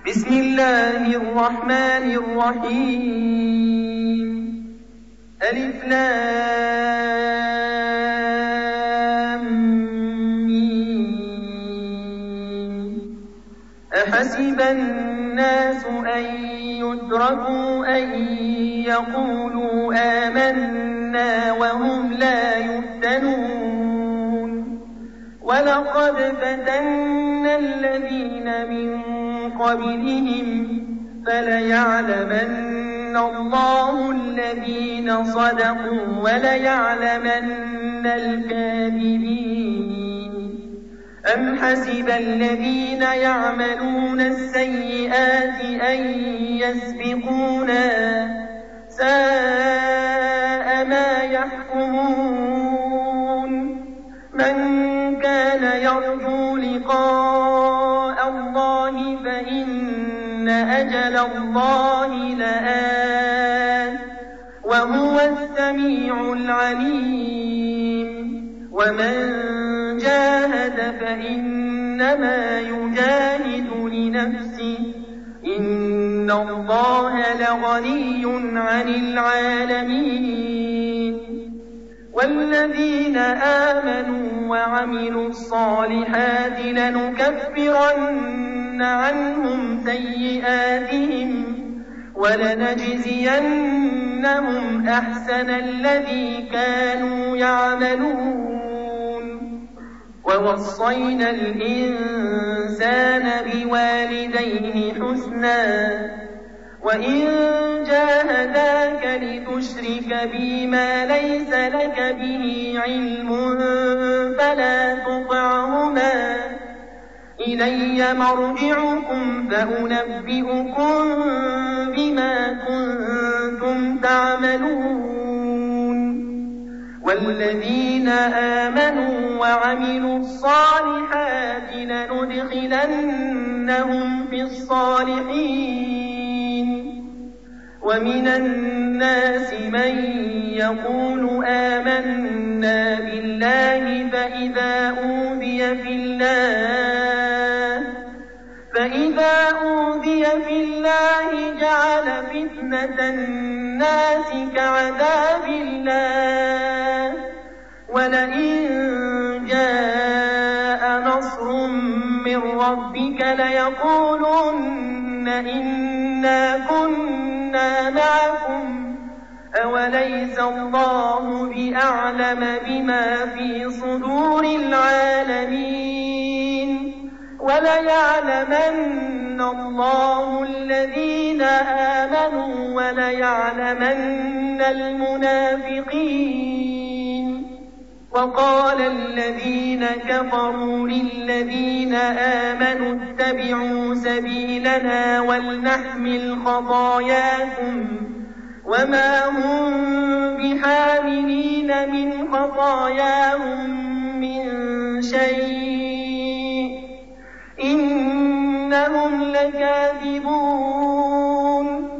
بسم الله الرحمن الرحيم ألف لام ميم أحسب الناس أن يتركوا أن يقولوا آمنا وهم لا يفتنون ولقد فتنا الذين من قبلهم فليعلمن الله الذين صدقوا وليعلمن الكاذبين أم حسب الذين يعملون السيئات أن يسبقونا ساء ما يحكمون من كان يرجو لقاء الله فإن أجل الله لآت وهو السميع العليم ومن جاهد فإنما يجاهد لنفسه إن الله لغني عن العالمين والذين آمنوا وعملوا الصالحات لنكفرن عنهم سيئاتهم ولنجزينهم أحسن الذي كانوا يعملون ووصينا الإنسان بوالديه حسنا وإن جاهداك لتشرك بي ما ليس لك به علم فلا تطعهما إلي مرجعكم فأنبئكم بما كنتم تعملون والذين آمنوا وعملوا الصالحات لندخلنهم في الصالحين ومن الناس من يقول آمنا بالله فإذا أوذي في الله جعل فتنة الناس كعذاب الله ولئن جاء نصر من ربك ليقولن إنا كنا معكم أوليس الله بأعلم بما في صدور العالمين وليعلمن الله الذين آمنوا وليعلمن المنافقين وقال الذين كفروا للذين آمنوا اتبعوا سبيلنا ولنحمل خطاياكم وما هم بحاملين من خطاياهم من شيء إنهم لكاذبون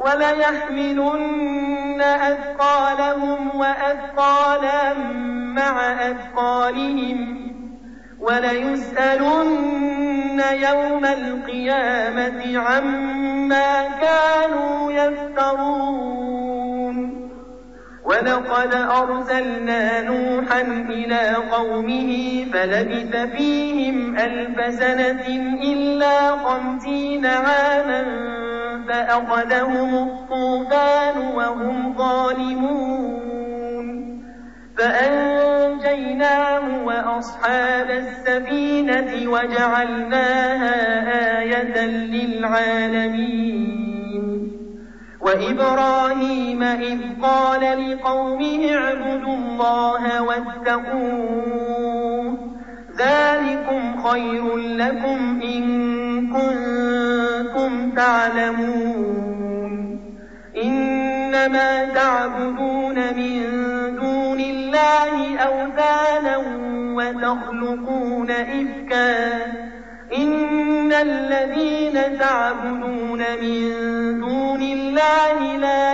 وليحملن أثقالهم وأثقالا مع أثقالهم وليسألن يوم القيامة عما كانوا يفترون ولقد أرسلنا نوحا إلى قومه فلبث فيهم 1000 سنة إلا 50 عاما فأخذهم الطوفان وهم ظالمون فأنجيناه وأصحاب السفينة وجعلناها آية للعالمين وإبراهيم إذ قال لقومه اعبدوا الله واتقوه ذلكم خير لكم إن كنتم تعلمون إنما تعبدون من دون الله أوثانا وتخلقون إفكا إن الذين تعبدون من دون الله لا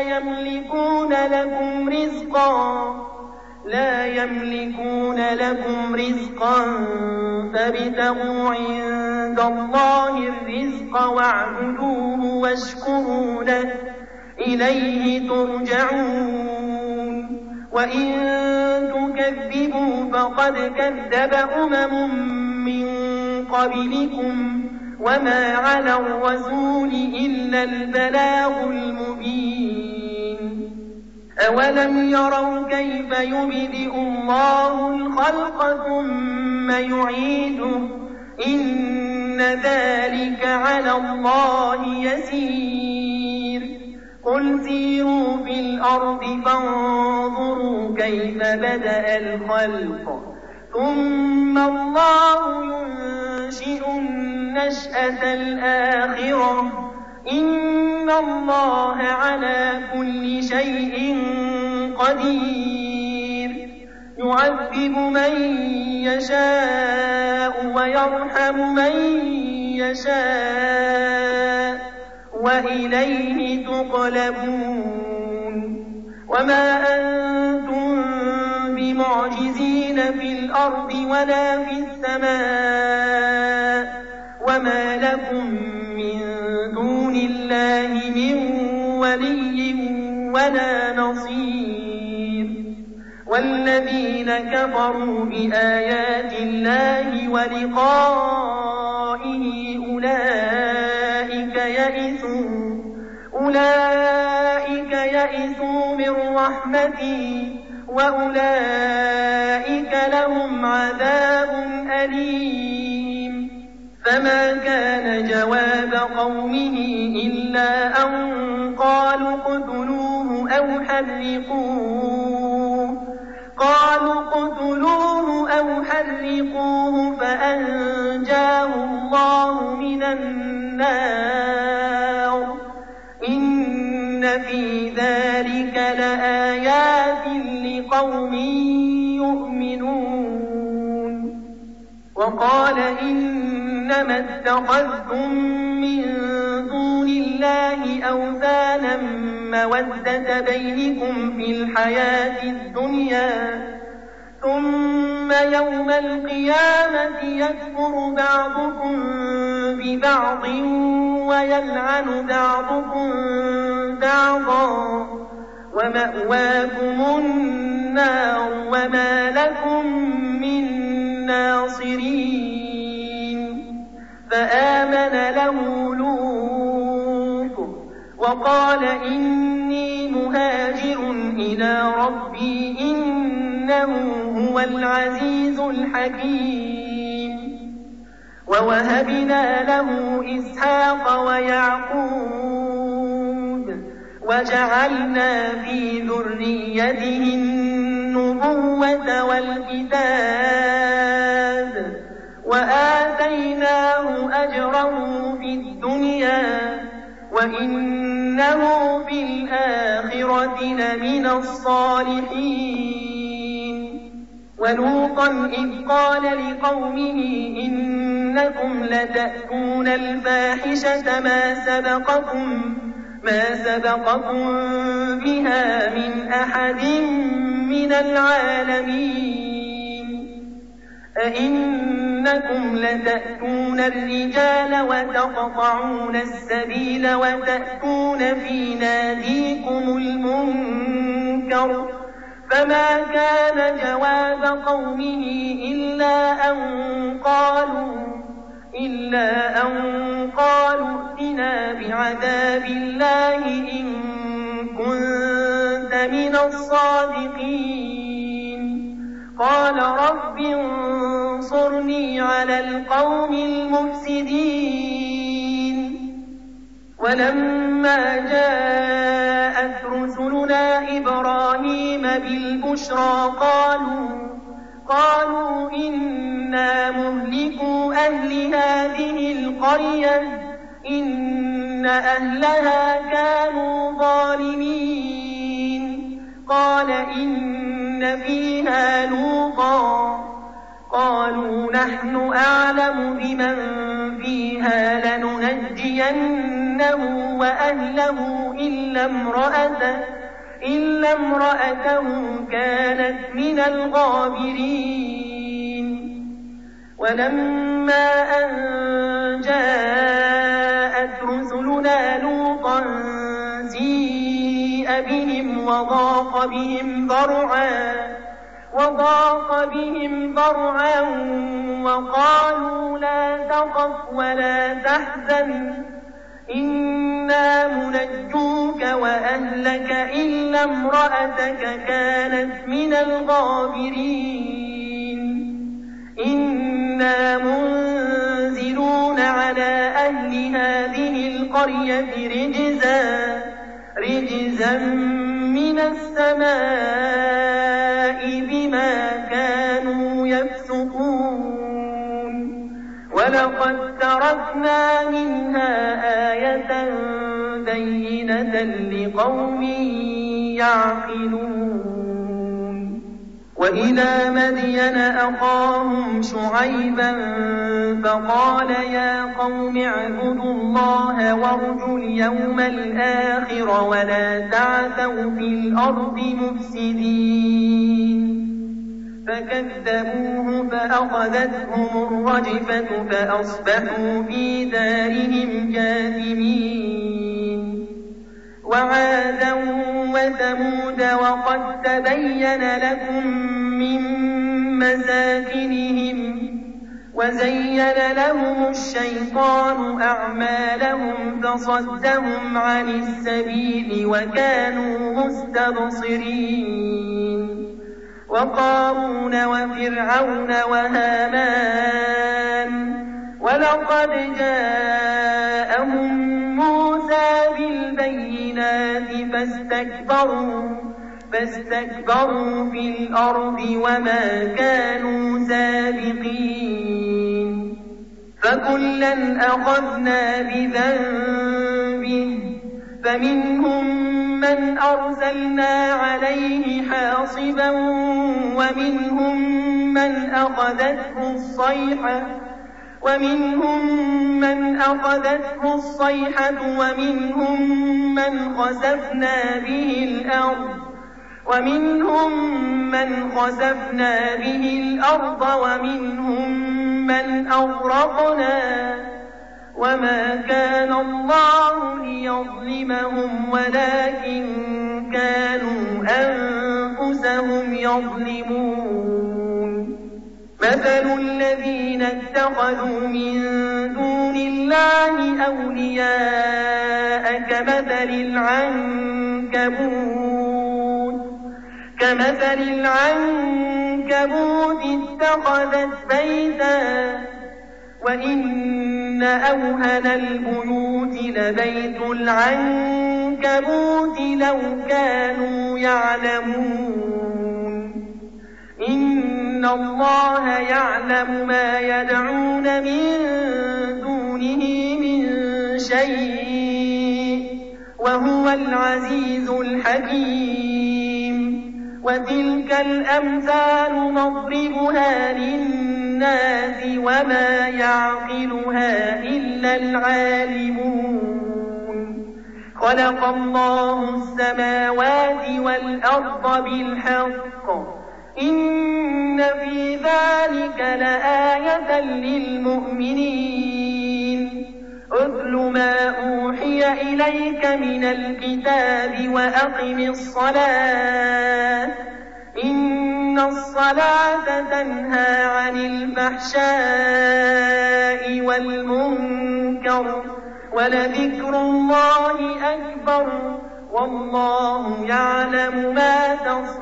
يملكون لكم رزقا فابتغوا عند الله الرزق الرزق واعبدوه واشكروا له إليه ترجعون وإن تكذبوا فقد كذب من قبلكم وما على الرسول إلا البلاغ المبين أولم يروا كيف يبدئ الله الخلق ثم يعيده إن ذلك على الله يسير قل سيروا في الأرض فانظروا كيف بدأ الخلق ثم الله ينشئ النشأة الآخرة إن الله على كل شيء قدير يعذب من يشاء ويرحم من يشاء وإليه تقلبون وما أنتم بمعجزين في الأرض ولا في السماء وما لكم من دون الله من ولي ولا نصير والذين كفروا بآيات الله ولقائه أولئك يئسوا من رحمتي وأولئك لهم عذاب أليم فما كان جواب قومه إلا أن قالوا اقتلوه أو حرقوه فأنجاه الله من النار إن في ذلك لآيات لقوم يؤمنون وقال إنما اتخذتم من دون الله أوثانا مودة بينكم في الحياة الدنيا ثم يوم القيامة يكفر بعضكم ببعض ويلعن بعضكم بعضا ومأواكم النار وما لكم من ناصرين فآمن له لوط وقال إني مهاجر إلى ربي إنه هو العزيز الحكيم ووهبنا له إسحاق ويعقوب وجعلنا في ذريته النبوة والكتاب وآتيناه أجره في الدنيا وإنه في الآخرة لمن الصالحين ولوطا إذ قال لقومه إنكم لتأتون الفاحشة ما سبقكم بها من أحد من العالمين أئنكم لتأتون الرجال وتقطعون السبيل وتأتون في ناديكم المنكر فما كان جواب قومه إلا أن قالوا ائتنا بعذاب الله إن كنت من الصادقين قال رب انصرني على القوم المفسدين ولما جاءت رسلنا إبراهيم بالبشرى قالوا إنا مهلكو أهل هذه القرية إن أهلها كانوا ظالمين قال إن فيها لوطا قالوا نحن أعلم بمن فيها لننجينه وأهله إلا امرأته كانت من الغابرين ولما أن جاء رسلنا لوطا سيء بهم وضاق بهم ذرعا وقالوا لا تخف ولا تحزن إنا منجوك وأهلك إلا امرأتك كانت من الغابرين إنا منزلون على أهل هذه القرية رجزا من السماء بما كانوا يفسقون ولقد تركنا منها آية بينة لقوم يعقلون وإلى مدين أخاهم شعيبا فقال يا قوم اعبدوا الله وارجوا اليوم الآخر ولا تعثوا في الأرض مفسدين فكذبوه فأخذتهم الرجفة فأصبحوا في دارهم جاثمين وعادا وثمود وقد تبين لكم من مساكنهم وزين لهم الشيطان أعمالهم فصدهم عن السبيل وكانوا مستبصرين وقارون وفرعون وهامان ولقد جاءهم موسى بالبينات فاستكبروا في الأرض وما كانوا سابقين فكلا أخذنا بذنبه فمنهم من أرسلنا عليه حاصبا ومنهم من أخذته الصيحة ومنهم من خسفنا به الأرض ومنهم من أغرقنا وما كان الله ليظلمهم ولكن كانوا أنفسهم يظلمون مثل الذين اتخذوا من دون الله أولياء كمثل العنكبوت اتخذت بيتا وإن أوهن البيوت لبيت العنكبوت لو كانوا يعلمون إن الله يعلم ما يدعون من دونه من شيء وهو العزيز الحكيم وتلك الأمثال نضربها للناس وما يعقلها إلا العالمون خلق الله السماوات والأرض بالحق إن في ذلك لآية للمؤمنين أتل ما أوحي إليك من الكتاب وأقم الصلاة إن الصلاة تنهى عن الفحشاء والمنكر ولذكر الله أكبر والله يعلم ما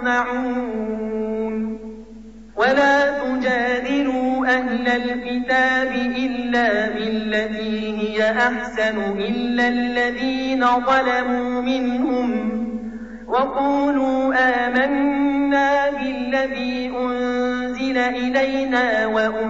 تصنعون ولا تجادلوا أهل الكتاب إلا بالتي هي أحسن إلا الذين ظلموا منهم وقولوا آمنا بالذي أنزل إلينا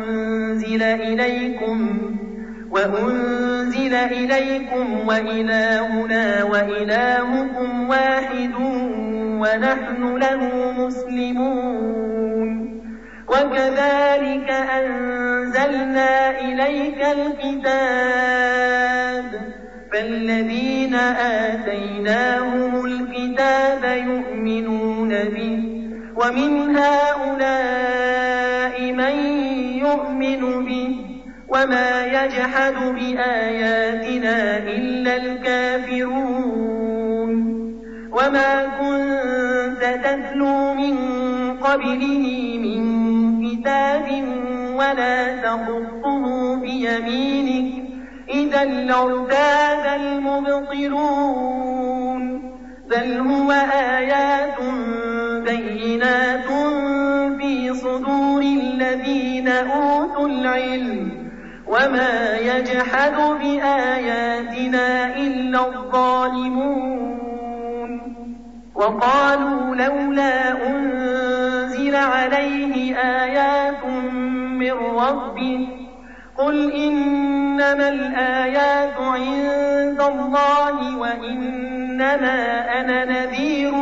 وأنزل إليكم وإلهنا وإلهكم واحد ونحن له مسلمون وكذلك أنزلنا إليك الكتاب فالذين آتيناهم الكتاب يؤمنون به ومن هؤلاء من يؤمن به وما يجحد بآياتنا إلا الكافرون وما كنت تتلو من قبله من كتاب ولا تخطه بيمينك إذا لارتاب المبطلون بل هو آيات بينات في صدور الذين أوتوا العلم وما يجحد بآياتنا إلا الظالمون وقالوا لولا أنزل عليه آيات من ربه قل إنما الآيات عند الله وإنما أنا نذير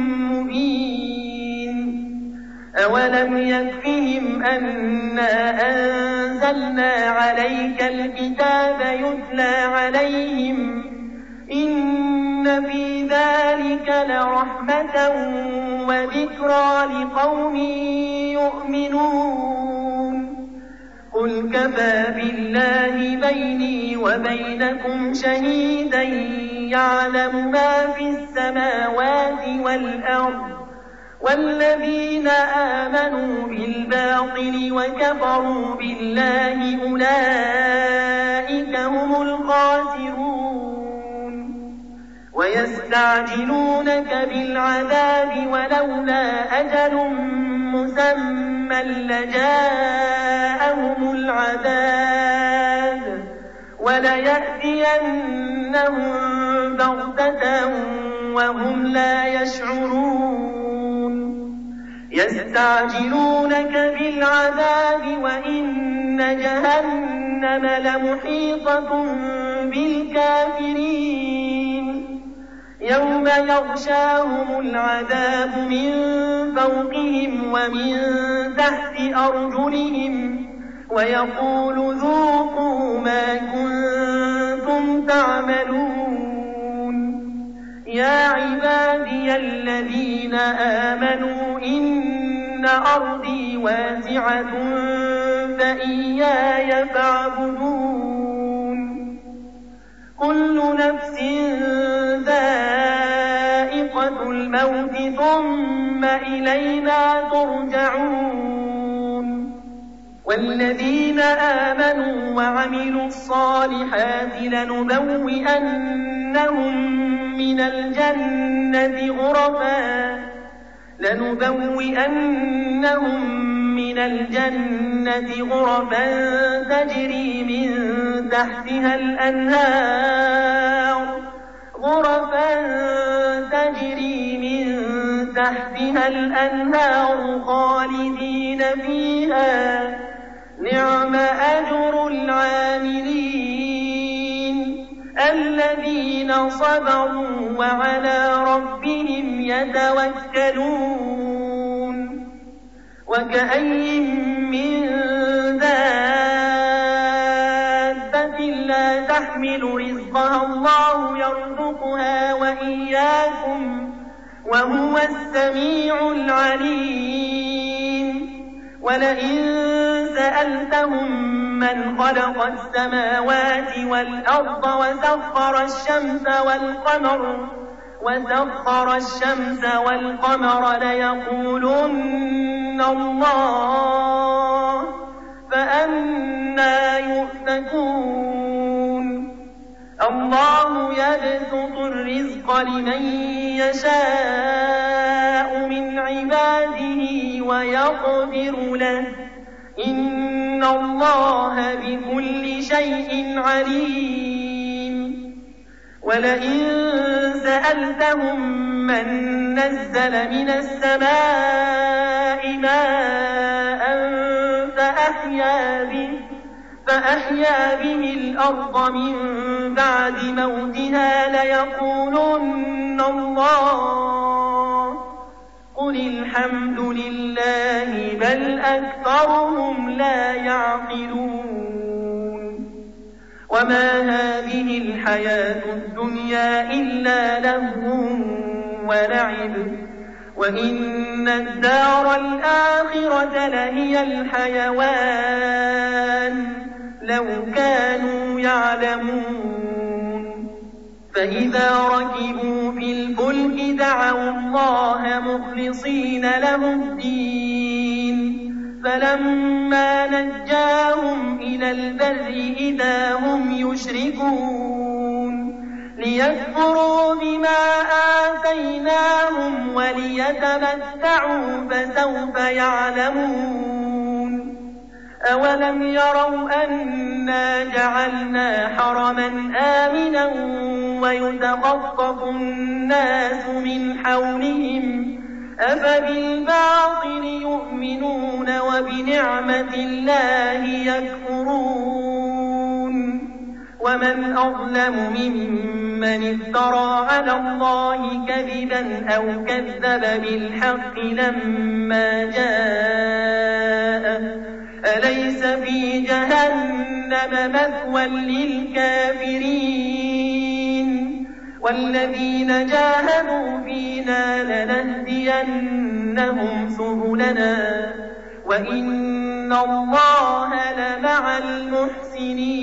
مبين أولم يكفهم أنا أنزلنا عليك الكتاب يتلى عليهم إن في ذلك لرحمة وذكرى لقوم يؤمنون قل كفى بالله بيني وبينكم شهيدا يعلم ما في السماوات والأرض والذين آمنوا بالباطل وكفروا بالله أولئك هم الخاسرون ويستعجلونك بالعذاب ولولا أجل مسمى لجاءهم العذاب وليأتينهم بغتة وهم لا يشعرون يستعجلونك بالعذاب وإن جهنم لمحيطة بالكافرين يوم يغشاهم العذاب من فوقهم ومن تحت أرجلهم ويقول ذوقوا ما كنتم تعملون يا عبادي الذين آمنوا إن أرضي واسعة فإياي فاعبدون كل نفس ذائقة الموت ثم إلينا ترجعون والذين آمنوا وعملوا الصالحات لنبوئنهم من الجنة غرفا تجري من تحتها الأنهار خالدين فيها نعم أجر العاملين الذين صبروا وعلى ربهم يتوكلون وكأي من دابة لا تحمل رزقها الله يرزقها وإياكم وهو السميع العليم ولئن سألتهم من خلق السماوات والأرض وسخر الشمس والقمر ليقولن الله فأنى يؤفكون الله يبسط الرزق لمن يشاء من عباده ويقدر له إن الله بكل شيء عليم ولئن سألتهم من نزل من السماء ماء فأحيا به الأرض من بعد موتها ليقولن الله قل الحمد لله بل أكثرهم لا يعقلون وما هذه الحياة الدنيا إلا لهو ولعب وإن الدار الآخرة لهي الحيوان لو كانوا يعلمون فإذا ركبوا في الفلك دعوا الله مخلصين له الدين فلما نجاهم إلى البر إذا هم يشركون ليكفروا بما آتيناهم وليتمتعوا فسوف يعلمون أولم يروا أنا جعلنا حرما آمنا ويتخطف الناس من حولهم أفبالباطل يؤمنون وبنعمة الله يكفرون ومن أظلم ممن افترى على الله كذبا أو كذب بالحق لما جاءه أليس في جهنم مثوى للكافرين والذين جاهدوا فينا لنهدينهم سبلنا وإن الله لمع المحسنين